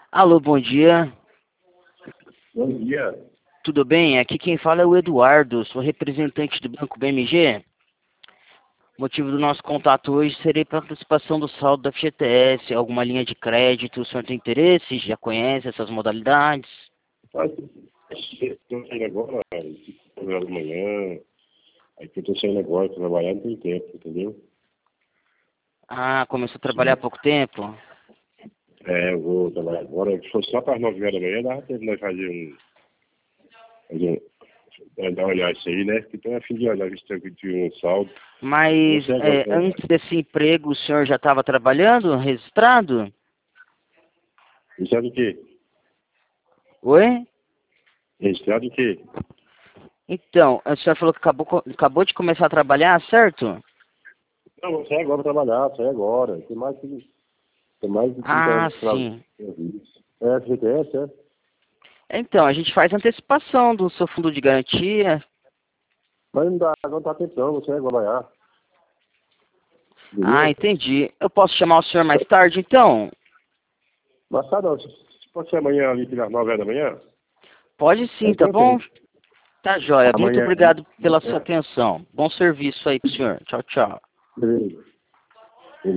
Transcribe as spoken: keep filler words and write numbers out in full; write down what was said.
Alô, bom dia. Bom dia. Tudo bem? Aqui quem fala é o Eduardo, sou representante do Banco B M G. O motivo do nosso contato hoje seria para antecipação do saldo da F G T S, alguma linha de crédito, o senhor tem interesse? Já conhece essas modalidades? Mas estou saindo agora, trabalhar de manhã, aí que eu estou saindo agora, trabalhar não tem tempo, entendeu? Ah, começou a trabalhar há pouco tempo? É, eu vou trabalhar agora, se fosse só para as nove horas da manhã, dava tempo de nós fazer um. Fazer, um- dar uma olhada isso aí, né? Então é fim de olhar, ver se tem tinha um saldo. Mas Você agora é, tá. antes desse emprego o senhor já estava trabalhando, registrado? Registrado o quê? Oi? Registrado o quê? Então, o senhor falou que acabou, co- acabou de começar a trabalhar, certo? Não, vou sair agora para trabalhar, sair agora. Tem mais de, tem mais de trinta Ah, anos de trabalho. sim. É, F G T S, é? Então, a gente faz antecipação do seu fundo de garantia. Mas não dá, não tá tempo não, você vai trabalhar. Ah, Entendeu? entendi. Eu posso chamar o senhor mais tarde, então? Mas tá não, se se pode ser amanhã ali pelas nove horas da manhã, Pode sim, aí tá tem bom? tempo. Tá joia. Muito Amanhã. obrigado pela sua É, atenção. Bom serviço aí pro senhor. Tchau, tchau. beleza.